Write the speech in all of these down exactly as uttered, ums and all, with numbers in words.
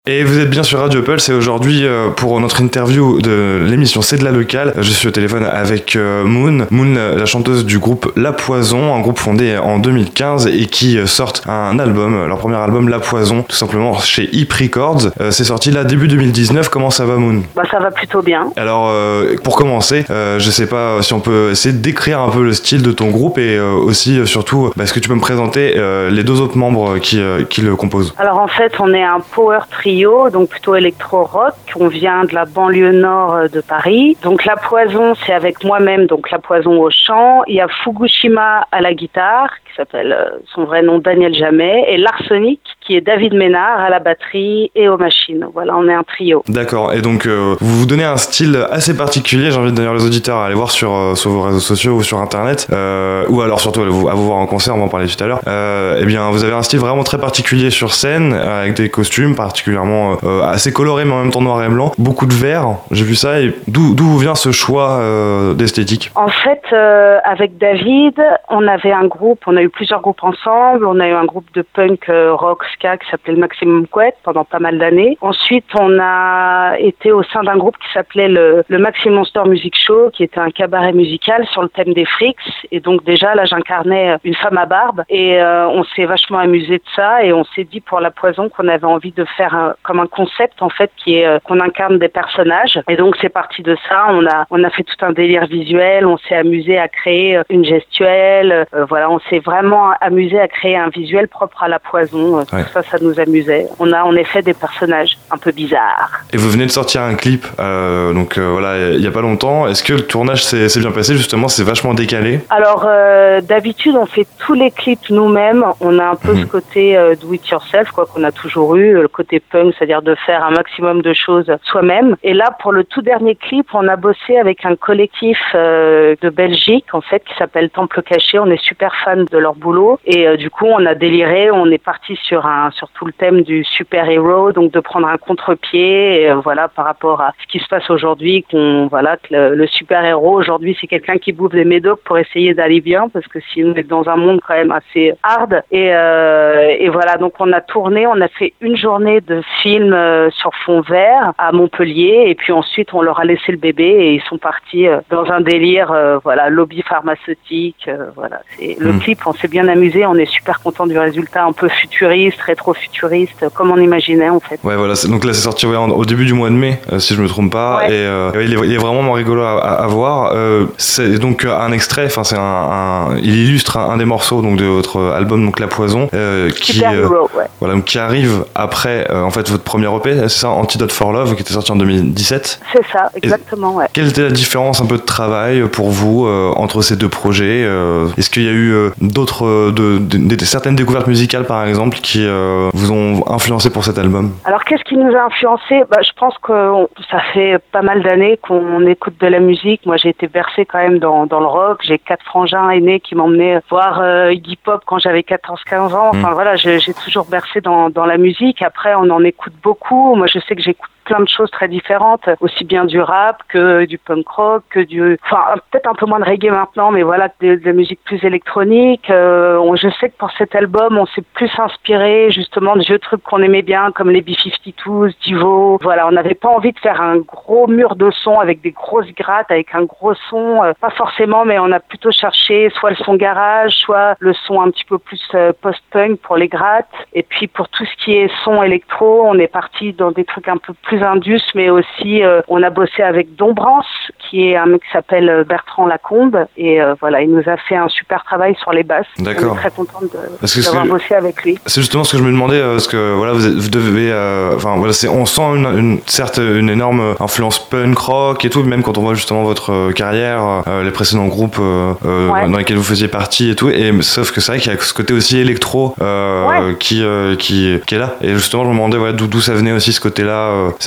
Et vous êtes bien sur Radio Pulse et aujourd'hui euh, pour notre interview de l'émission C'est de la locale, je suis au téléphone avec euh, Moon, Moon la chanteuse du groupe La Poison, un groupe fondé en deux mille quinze et qui euh, sortent un album, leur premier album La Poison, tout simplement chez Hip Records. Euh, c'est sorti là début deux mille dix-neuf. Comment ça va, Moon? Bah ça va plutôt bien. Alors euh, pour commencer, euh, je sais pas si on peut essayer de décrire un peu le style de ton groupe et euh, aussi euh, surtout, bah, est-ce que tu peux me présenter euh, les deux autres membres qui, euh, qui le composent? Alors en fait on est un power trio, donc plutôt électro-rock. On vient de la banlieue nord de Paris. Donc La Poison, c'est avec moi-même, donc La Poison au chant. Il y a Fukushima à la guitare, qui s'appelle euh, son vrai nom Daniel Jamet, et l'Arsenic, qui est David Ménard à la batterie et aux machines. Voilà, on est un trio. D'accord, et donc euh, vous vous donnez un style assez particulier. J'ai envie d'ailleurs les auditeurs à aller voir sur, euh, sur vos réseaux sociaux ou sur internet, euh, ou alors surtout à vous, à vous voir en concert, on va en parler tout à l'heure. Euh, eh bien, vous avez un style vraiment très particulier sur scène, avec des costumes particulièrement euh, assez colorés mais en même temps noir et blanc, beaucoup de vert, j'ai vu ça. Et d'où, d'où vient ce choix euh, d'esthétique? En fait, euh, avec David, on avait un groupe, on a eu plusieurs groupes ensemble. On a eu un groupe de punk euh, rock ska qui s'appelait le Maximum Couette pendant pas mal d'années. Ensuite, on a été au sein d'un groupe qui s'appelait le, le Maxi Monster Music Show, qui était un cabaret musical sur le thème des frics. Et donc déjà, là, j'incarnais une femme à barbe. Et euh, on s'est vachement amusé de ça. Et on s'est dit pour La Poison qu'on avait envie de faire un, comme un concept, en fait, qui est euh, qu'on incarne des personnages. Et donc, c'est parti de ça. On a, on a fait tout un délire visuel. On s'est amusé à créer une gestuelle. Euh, voilà, on s'est vraiment amusé à créer un visuel propre à La Poison. Ouais. Tout ça, ça nous amusait. On a en effet des personnages un peu bizarres. Et vous venez de sortir un clip, euh, donc euh, voilà, il y a pas longtemps. Est-ce que le tournage s'est, s'est bien passé? Justement, c'est vachement décalé. Alors, euh, d'habitude, on fait tous les clips nous-mêmes. On a un peu mmh. ce côté euh, do it yourself, quoi, qu'on a toujours eu, le côté punk, c'est-à-dire de faire un maximum de choses soi-même. Et là, pour le tout dernier clip, on a bossé avec un collectif euh, de Belgique, en fait, qui s'appelle Temple Caché. On est super fans de leur boulot. Et euh, du coup, on a déliré. On est parti sur un, sur tout le thème du super-héros, donc de prendre un contre-pied, et, euh, voilà, par rapport à ce qui se passe aujourd'hui, qu'on, voilà, que le, le super-héros, aujourd'hui, c'est quelqu'un qui bouffe des médocs pour essayer d'aller bien, parce que sinon, on est dans un monde quand même assez hard. Et, euh, et voilà, donc on a tourné, on a fait une journée de film euh, sur fond vert à Montpellier, et puis ensuite, on leur a laissé le bébé, et ils sont partis euh, dans un délire, euh, voilà, lobby pharmaceutique, euh, voilà. C'est, le mmh. clip, on s'est bien amusé, on est super content du résultat, un peu futuriste, rétro-futuriste, comme on imaginait, en fait. Ouais, voilà, c'est, donc là, c'est sorti ouais, au début du mois de mai, euh, si je me trompe pas, ouais. et euh, il, est, il est vraiment rigolo à, à, à voir. Euh, c'est donc un extrait, enfin, c'est un, un, il illustre un, un des morceaux donc de votre album, donc La Poison, euh, qui, euh, Hero, ouais. voilà, donc, qui arrive après, euh, en fait, votre premier E P, c'est ça, Antidote for Love, qui était sorti en deux mille dix-sept. C'est ça, exactement, et ouais. Quelle était la différence un peu de travail pour vous euh, entre ces deux projets? euh, Est-ce qu'il y a eu euh, d'autres, euh, de, de, de, certaines découvertes musicales, par exemple, qui euh, vous ont influencé pour cet album? Alors, qu'est-ce qui nous a influencé? Bah, je pense que on, ça fait pas mal d'années qu'on écoute de la musique. Moi, j'ai été bercée quand même dans, dans le rock. J'ai quatre frangins aînés qui m'emmenaient voir euh, Iggy Pop quand j'avais quatorze quinze ans. Enfin, mmh. voilà, j'ai, j'ai toujours bercé dans, dans la musique. Après, on en écoute beaucoup. Moi, je sais que j'écoute plein de choses très différentes, aussi bien du rap que du punk rock, que du, enfin peut-être un peu moins de reggae maintenant, mais voilà, de, de la musique plus électronique. Euh, on, je sais que pour cet album, on s'est plus inspiré justement de vieux trucs qu'on aimait bien, comme les B cinquante-deux, Divo. Voilà, on n'avait pas envie de faire un gros mur de son avec des grosses grattes, avec un gros son, euh, pas forcément, mais on a plutôt cherché soit le son garage, soit le son un petit peu plus euh, post-punk pour les grattes. Et puis pour tout ce qui est son électro, on est parti dans des trucs un peu plus indus, mais aussi euh, on a bossé avec Dombrance, qui est un mec qui s'appelle Bertrand Lacombe, et euh, voilà, il nous a fait un super travail sur les basses. D'accord. On est très contente de, parce d'avoir que, bossé avec lui. C'est justement ce que je me demandais, parce que voilà, vous, êtes, vous devez, euh, enfin voilà, c'est, on sent une, une, certes une énorme influence punk rock et tout, même quand on voit justement votre carrière, euh, les précédents groupes euh, ouais. dans lesquels vous faisiez partie et tout, et sauf que c'est vrai qu'il y a ce côté aussi électro euh, ouais. qui, euh, qui qui est là. Et justement, je me demandais ouais, d'où, d'où ça venait aussi ce côté-là. Euh,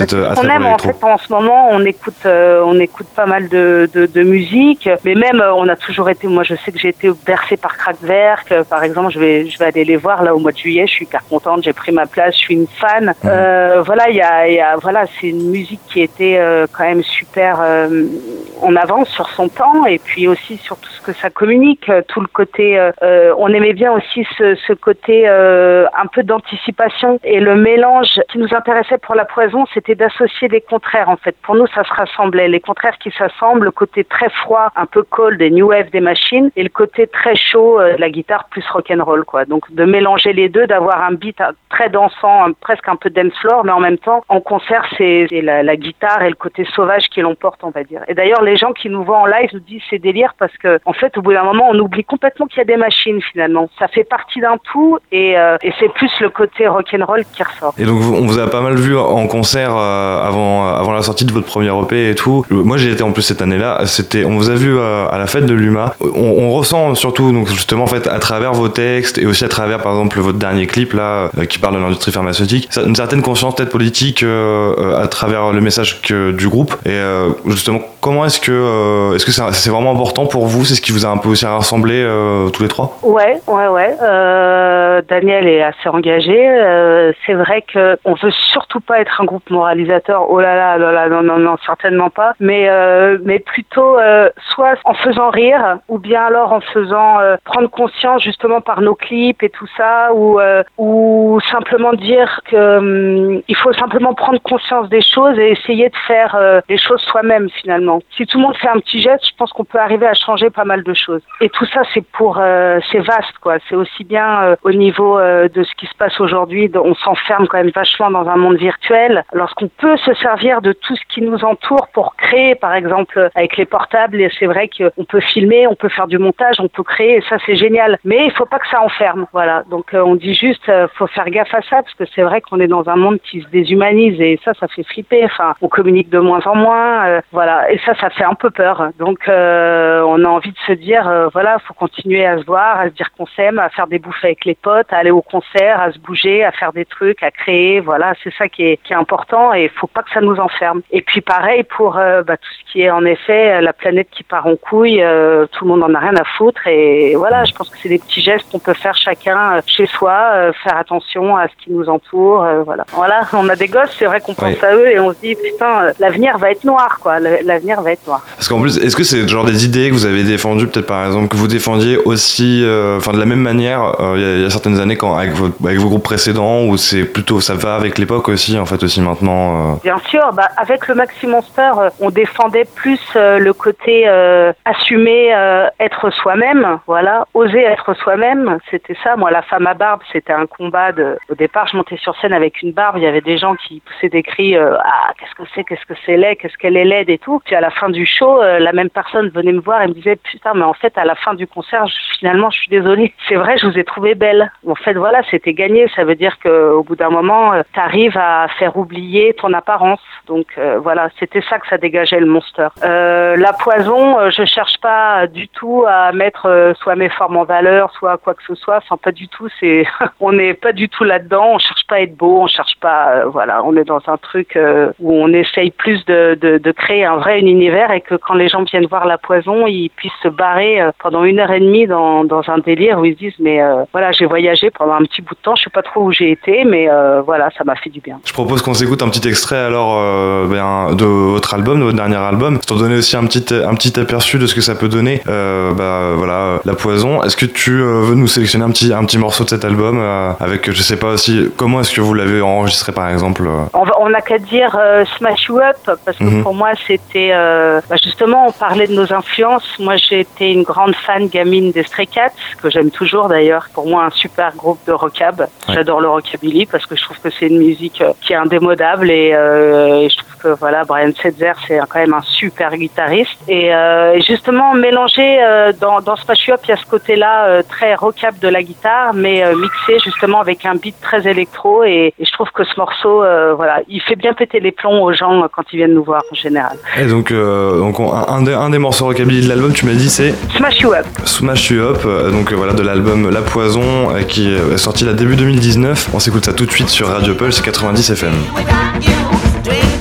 cette on attrait aime pour en fait en ce moment. On écoute, euh, on écoute pas mal de, de, de musique, mais même euh, on a toujours été. Moi, je sais que j'ai été bercée par Kraftwerk, euh, par exemple. Je vais, je vais aller les voir là au mois de juillet. Je suis hyper contente. J'ai pris ma place. Je suis une fan. Mmh. Euh, voilà, il y a, y a, voilà, c'est une musique qui était euh, quand même super euh, en avance sur son temps, et puis aussi sur tout ce que ça communique, tout le côté. Euh, on aimait bien aussi ce, ce côté euh, un peu d'anticipation, et le mélange qui nous intéressait pour La Poison, c'était d'associer les contraires en fait. Pour nous, ça se rassemblait, les contraires qui s'assemblent, le côté très froid, un peu cold des new wave des machines, et le côté très chaud euh, de la guitare plus rock'n'roll quoi. Donc de mélanger les deux, d'avoir un beat très dansant, un, presque un peu dance floor, mais en même temps en concert c'est, c'est la, la guitare et le côté sauvage qui l'emporte, on va dire. Et d'ailleurs les gens qui nous voient en live nous disent c'est délire parce que en fait au bout d'un moment on oublie complètement qu'il y a des machines finalement. Ça fait partie d'un tout, et, euh, et c'est plus le côté rock'n'roll qui ressort. Et donc on vous a pas mal vu en concert euh, avant avant la sortie de votre premier E P et tout. Moi j'ai été en plus cette année-là. C'était, on vous a vu euh, à la fête de l'U M A. On, on ressent surtout donc justement en fait à travers vos textes et aussi à travers par exemple votre dernier clip là euh, qui parle de l'industrie pharmaceutique, une certaine conscience peut-être politique euh, à travers le message que, du groupe. Et euh, justement comment est-ce que euh, est-ce que c'est, c'est vraiment important pour vous? C'est ce qui vous a un peu aussi rassemblé euh, tous les trois? Ouais, ouais, ouais. Euh, Daniel est assez engagé. Euh, c'est vrai que on veut surtout pas être un groupe moralisateur. Oh là là, là, là non, non, non, certainement pas. Mais, euh, mais plutôt euh, soit en faisant rire, ou bien alors en faisant euh, prendre conscience justement par nos clips et tout ça, ou euh, ou simplement dire que hum, il faut simplement prendre conscience des choses et essayer de faire euh, les choses soi-même finalement. Si tout le monde fait un petit geste, je pense qu'on peut arriver à changer pas mal de choses. Et tout ça, c'est pour, euh, c'est vaste quoi. C'est aussi bien euh, au niveau euh, de ce qui se passe aujourd'hui. On s'enferme quand même vachement dans un monde virtuel. Lorsqu'on peut se servir de tout ce qui nous entoure pour créer, par exemple avec les portables, et c'est vrai qu'on peut filmer, on peut faire du montage, on peut créer, et ça c'est génial. Mais il faut pas que ça enferme. Voilà. Donc euh, on dit juste, euh, faut faire gaffe à ça parce que c'est vrai qu'on est dans un monde qui se déshumanise et ça, ça fait flipper. Enfin, on communique de moins en moins. Euh, voilà. Et ça, ça fait un peu peur. Donc euh, on a envie de se dire, euh, voilà, faut continuer à se voir, à se dire qu'on s'aime, à faire des bouffes avec les potes, à aller au concert, à se bouger, à faire des trucs, à créer. Voilà, c'est ça qui est, qui est important, et il faut pas que ça nous enferme. Et puis pareil pour euh, bah, tout ce qui est en effet la planète qui part en couille, euh, tout le monde en a rien à foutre, et voilà, je pense que c'est des petits gestes qu'on peut faire chacun euh, chez soi, euh, faire attention à ce qui nous entoure. Euh, voilà, voilà, on a des gosses, c'est vrai qu'on pense oui. à eux et on se dit putain, euh, l'avenir va être noir, quoi. L'avenir va être noir. Parce qu'en plus, est-ce que c'est genre des idées que vous avez défendues, peut-être par exemple que vous défendiez aussi, enfin euh, de la même manière, euh, il, y a, il y a certaines années quand avec vos, avec vos groupes précédents, ou c'est plutôt ça va avec l'époque aussi en fait aussi maintenant. Euh... Bien sûr, bah avec le Maxi Monster, euh, on défendait plus euh, le côté euh, assumer, euh, être soi-même, voilà, oser être soi-même, c'était ça. Moi, la femme à barbe, c'était un combat de. Au départ, je montais sur scène avec une barbe, il y avait des gens qui poussaient des cris, euh, ah qu'est-ce que c'est, qu'est-ce que c'est laid, qu'est-ce qu'elle est laide et tout. Puis à la fin du show, euh, la même personne venait me voir et me disait putain, mais en fait à la fin du concert, je, finalement, je suis désolée, c'est vrai, je vous ai trouvé belle. En fait, voilà, c'était gagné. Ça veut dire que au bout d'un moment, euh, t'arrives à faire oublier ton apparence. Donc euh, voilà, c'était ça que ça dégageait le Monster. Euh, la Poison, euh, je cherche pas du tout à mettre euh, soit mes formes en valeur, soit quoi que ce soit. Enfin, pas du tout. C'est, on n'est pas du tout là-dedans. On cherche pas à être beau. On cherche pas. Euh, voilà, on est dans un truc euh, où on essaye plus de, de, de créer un vrai univers, et que quand les gens viennent voir La Poison, ils puissent se barrer euh, pendant une heure et demie dans, dans un délire où ils se disent mais euh, voilà, j'ai voyagé pendant un petit bout de temps. Je sais pas trop où j'ai été, mais euh, voilà, ça m'a fait du bien. Je propose qu'on s'écoute un petit extrait alors euh, ben, de votre album, de votre dernier album, pour donner aussi un petit un petit aperçu de ce que ça peut donner. Euh, bah voilà, La Poison. Est-ce que tu euh, veux nous sélectionner un petit un petit morceau de cet album euh, avec, je sais pas aussi, comment est-ce que vous l'avez enregistré par exemple? On va, on n'a qu'à dire euh, Smash You Up, parce que mm-hmm. pour moi c'était euh, bah justement, on parlait de nos influences. Moi j'ai été une grande fan gamine des Stray Cats, que j'aime toujours d'ailleurs. Pour moi un super groupe de rockab. Ouais. J'adore le rockabilly parce que je trouve que c'est une musique qui est indémodable, et, euh, et je trouve que voilà, Brian Setzer c'est quand même un super guitariste, et euh, justement mélangé euh, dans, dans Smash You Up, il y a ce côté-là euh, très rockab de la guitare, mais euh, mixé justement avec un beat très électro, et, et je trouve que ce morceau, euh, voilà, il fait bien péter les plombs aux gens quand ils viennent nous voir en général. Et donc, euh, donc on, un, des, un des morceaux rockabilly de l'album, tu m'as dit, c'est Smash You Up. Smash You Up, euh, donc euh, voilà, de l'album La Poison, euh, qui est sorti là début deux mille dix-neuf. On s'écoute ça tout de suite sur Radio Pulse quatre-vingt-dix F M.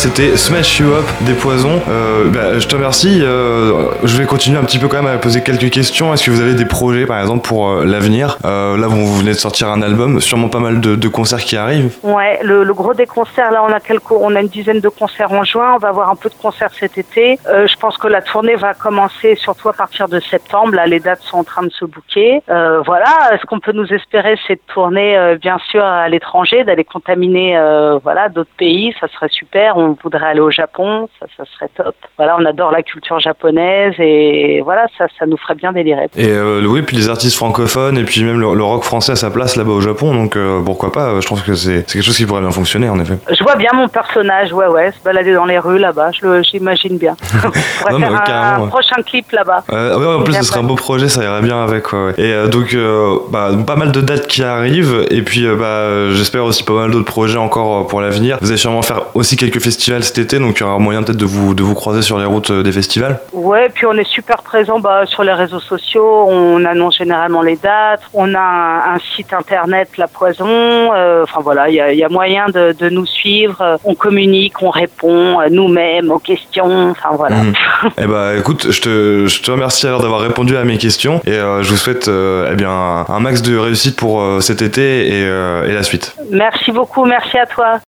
c'était Smash You Up des Poisons. Euh, bah, je te remercie. Euh, je vais continuer un petit peu quand même à poser quelques questions. Est-ce que vous avez des projets par exemple pour euh, l'avenir? euh, Là, vous venez de sortir un album, sûrement pas mal de, de concerts qui arrivent. Ouais, le, le gros des concerts, là, on a quelques, on a une dizaine de concerts en juin. On va avoir un peu de concerts cet été. Euh, je pense que la tournée va commencer surtout à partir de septembre. Là, les dates sont en train de se booker. Euh, voilà. Ce qu'on peut nous espérer, c'est de tourner, euh, bien sûr, à l'étranger, d'aller contaminer, euh, voilà, d'autres pays. Ça serait super. On voudrait aller au Japon. Ça, ça serait top. Voilà, on adore la culture japonaise et voilà, ça, ça nous ferait bien délirer. Et euh, oui, puis les artistes francophones et puis même le, le rock français a sa place là-bas au Japon. Donc euh, pourquoi pas? Je pense que c'est, c'est quelque chose qui pourrait bien fonctionner en effet. Je vois bien mon personnage, ouais, ouais, se balader dans les rues là-bas. Je le, j'imagine bien. On pourrait non, faire un, un ouais. prochain clip là-bas. Euh, ouais, en plus, ce serait un beau projet, ça irait bien avec. Ouais, ouais. Et euh, donc, euh, bah, pas mal de dates qui arrivent. Et puis, euh, bah, j'espère aussi pas mal d'autres projets encore pour l'avenir. Vous allez sûrement faire aussi quelques festivals cet été, donc il y aura moyen peut-être de vous, de vous croiser sur les routes des festivals. Ouais, puis on est super présent bah, sur les réseaux sociaux. On annonce généralement les dates. On a un, un site internet, La Poison. Euh, enfin voilà, il y a, y a moyen de, de nous suivre. On communique, on répond nous-mêmes aux questions. Enfin voilà. Mmh. Eh bah, écoute, je te, je te remercie alors d'avoir répondu à mes questions et euh, je vous souhaite euh, eh bien un, un max de réussite pour euh, cet été et, euh, et la suite. Merci beaucoup, merci à toi.